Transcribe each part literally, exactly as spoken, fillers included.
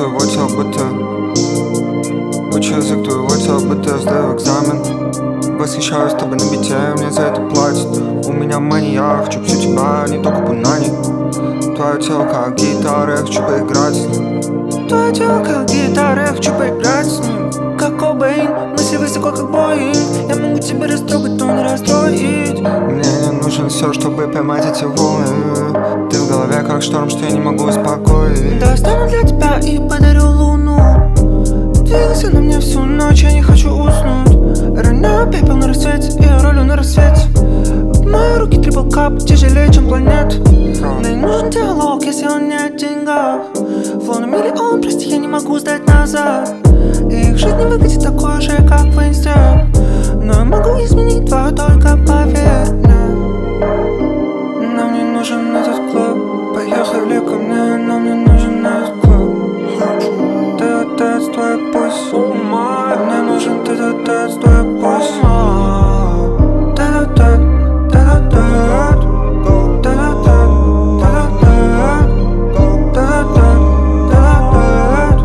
твоего теобыта. Учу язык твоего теобыта, сдаю экзамен. Восхищаюсь тобой на бите, мне за это платят. У меня мания, я хочу всю тебя, не только пунани. Твое тело как гитара, я хочу поиграть с ним. Твое тело как гитара, я хочу поиграть с ним. Как Кобейн, мысли высоко как Боинг. Я могу тебя растрогать, но не расстроить. Мне не нужен все, чтобы поймать эти волны. Ты в голове как шторм, что я не могу успокоить. Достану для тебя и подарю луну. Двигайся на мне всю ночь, я не хочу уснуть. Роняю пепел на рассвете, и я ролю на рассвете. В мои руки трипл кап тяжелее, чем планет. Мне не нужен диалог, если он не о деньгах. Флоу на миллион, прости, я не могу сдать назад. И их жизнь не выглядит такой же, как в инсте. Но я могу изменить твою, только поверь мне. Нам не нужен этот клуб. Поехали ко мне, нам не нужен этот клуб. Тет-а-тет с твоей пусть. Мне нужен тет-а-тет с твоей пусть. Тет-а-тет, тет-а-тет. Тет-а-тет, тет-а-тет. Тет-а-тет, тет-а-тет.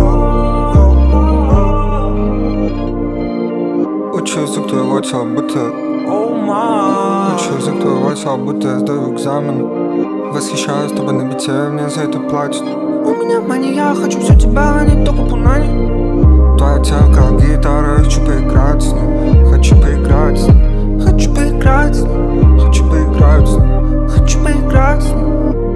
Учу язык твоего тела, будто Учу язык твоего тела, будто я сдаю экзамен. Восхищаюсь тобой на бите, мне за это платят. У меня мания, я хочу всю тебя, а не только пунани. Твое тело как гитара, я хочу поиграть с ним. Хочу поиграть с ним. Хочу поиграть с ним. Хочу поиграть с ним. Хочу поиграть с ним.